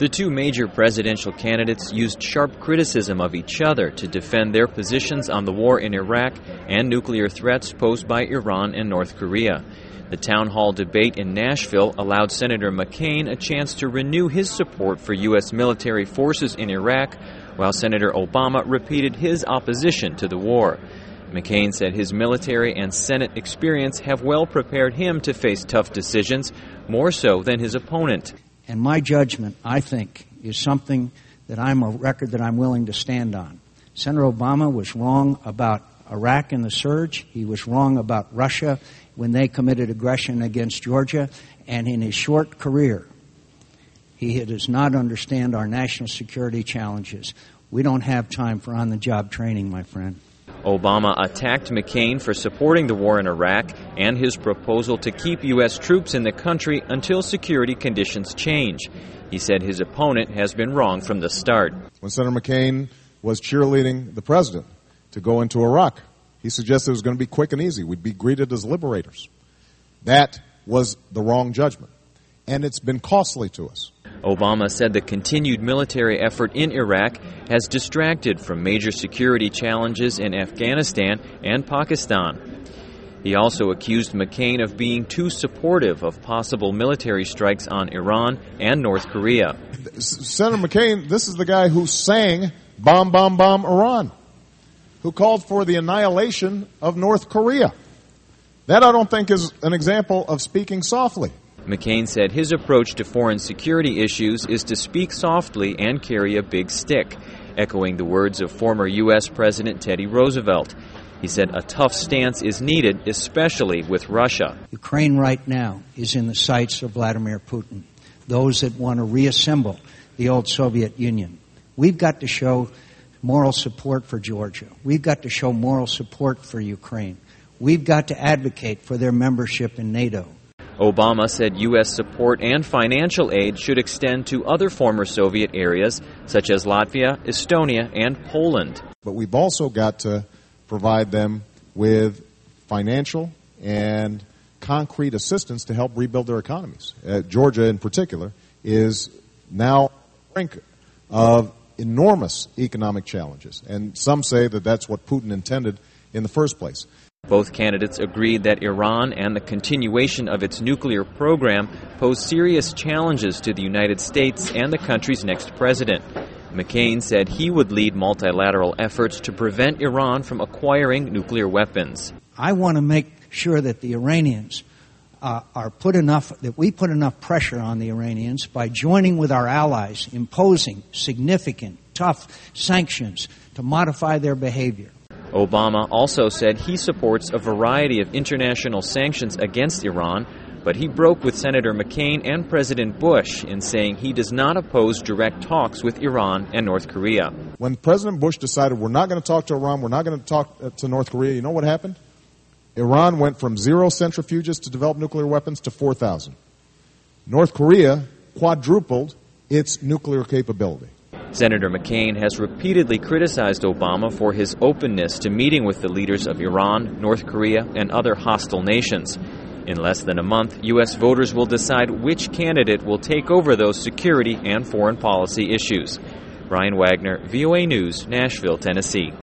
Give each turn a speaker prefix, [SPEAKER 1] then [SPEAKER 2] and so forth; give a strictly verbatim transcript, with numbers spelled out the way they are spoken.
[SPEAKER 1] The two major presidential candidates used sharp criticism of each other to defend their positions on the war in Iraq and nuclear threats posed by Iran and North Korea. The town hall debate in Nashville allowed Senator McCain a chance to renew his support for U S military forces in Iraq, while Senator Obama repeated his opposition to the war. McCain said his military and Senate experience have well prepared him to face tough decisions, more so than his opponent.
[SPEAKER 2] And my judgment, I think, is something that I'm a record that I'm willing to stand on. Senator Obama was wrong about Iraq and the surge. He was wrong about Russia when they committed aggression against Georgia. And in his short career, he does not understand our national security challenges. We don't have time for on-the-job training, my friend.
[SPEAKER 1] Obama attacked McCain for supporting the war in Iraq and his proposal to keep U S troops in the country until security conditions change. He said his opponent has been wrong from the start.
[SPEAKER 3] When Senator McCain was cheerleading the president to go into Iraq, he suggested it was going to be quick and easy. We'd be greeted as liberators. That was the wrong judgment, and it's been costly to us.
[SPEAKER 1] Obama said the continued military effort in Iraq has distracted from major security challenges in Afghanistan and Pakistan. He also accused McCain of being too supportive of possible military strikes on Iran and North Korea.
[SPEAKER 3] Senator McCain, this is the guy who sang "Bomb, Bomb, Bomb Iran," who called for the annihilation of North Korea. That I don't think is an example of speaking softly.
[SPEAKER 1] McCain said his approach to foreign security issues is to speak softly and carry a big stick, echoing the words of former U S President Teddy Roosevelt. He said a tough stance is needed, especially with Russia.
[SPEAKER 2] Ukraine right now is in the sights of Vladimir Putin, those that want to reassemble the old Soviet Union. We've got to show moral support for Georgia. We've got to show moral support for Ukraine. We've got to advocate for their membership in NATO.
[SPEAKER 1] Obama said U S support and financial aid should extend to other former Soviet areas, such as Latvia, Estonia, and Poland.
[SPEAKER 3] But we've also got to provide them with financial and concrete assistance to help rebuild their economies. Uh, Georgia, in particular, is now on the brink of enormous economic challenges. And some say that that's what Putin intended in the first place.
[SPEAKER 1] Both candidates agreed that Iran and the continuation of its nuclear program pose serious challenges to the United States and the country's next president. McCain said he would lead multilateral efforts to prevent Iran from acquiring nuclear weapons.
[SPEAKER 2] I want to make sure that the Iranians uh, are put enough, that we put enough pressure on the Iranians by joining with our allies, imposing significant, tough sanctions to modify their behavior.
[SPEAKER 1] Obama also said he supports a variety of international sanctions against Iran, but he broke with Senator McCain and President Bush in saying he does not oppose direct talks with Iran and North Korea.
[SPEAKER 3] When President Bush decided we're not going to talk to Iran, we're not going to talk to North Korea, you know what happened? Iran went from zero centrifuges to develop nuclear weapons to four thousand. North Korea quadrupled its nuclear capability.
[SPEAKER 1] Senator McCain has repeatedly criticized Obama for his openness to meeting with the leaders of Iran, North Korea, and other hostile nations. In less than a month, U S voters will decide which candidate will take over those security and foreign policy issues. Brian Wagner, V O A News, Nashville, Tennessee.